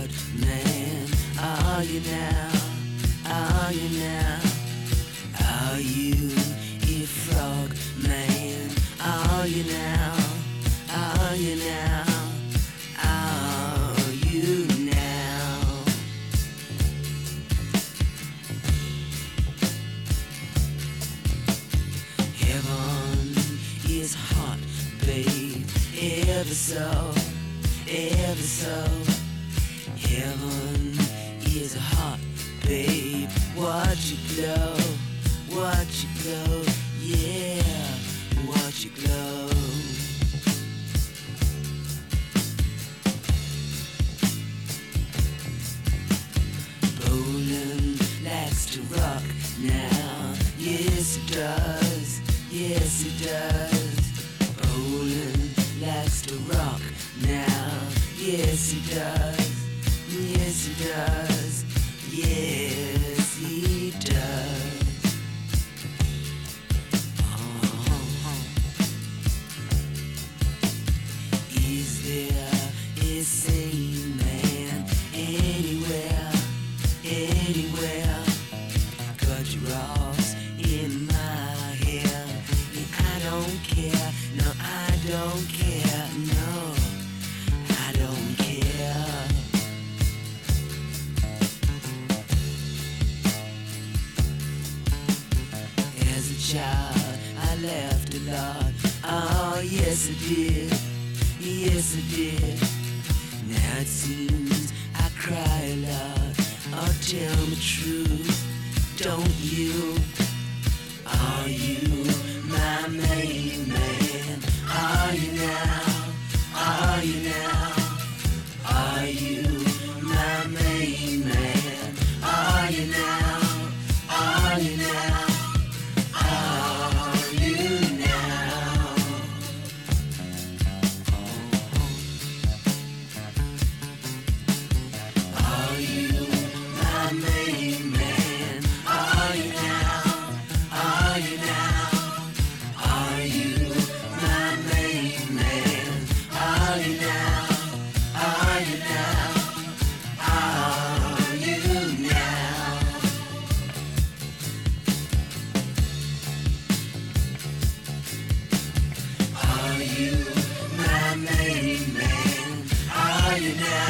man? Are you now? Are you now? Are you a frog man? Are you now? Are you now? Are you now? Heaven is hot, babe, ever so, ever so. Heaven is hot, babe, watch it glow, watch it glow, yeah, watch it glow. Poland likes to rock now, yes it does, yes it does. Poland likes to rock now, yes it does, yes it does, yes it does. Is there a sane man anywhere, anywhere? Cut your rocks in my hair. I don't care, no I don't care, no I don't care. As a child I laughed a lot, oh yes I did, yes I did. Now it seems I cry a lot, oh tell me true, don't you? Are you my main man? Are you now? Are you now? Are you my main man? Are you now? Are you now? Are you now? Are you my main man? Are you now? Are you now? Are you my main man? Are you now? Are you now? Are you now? Are you my main man? Are you now?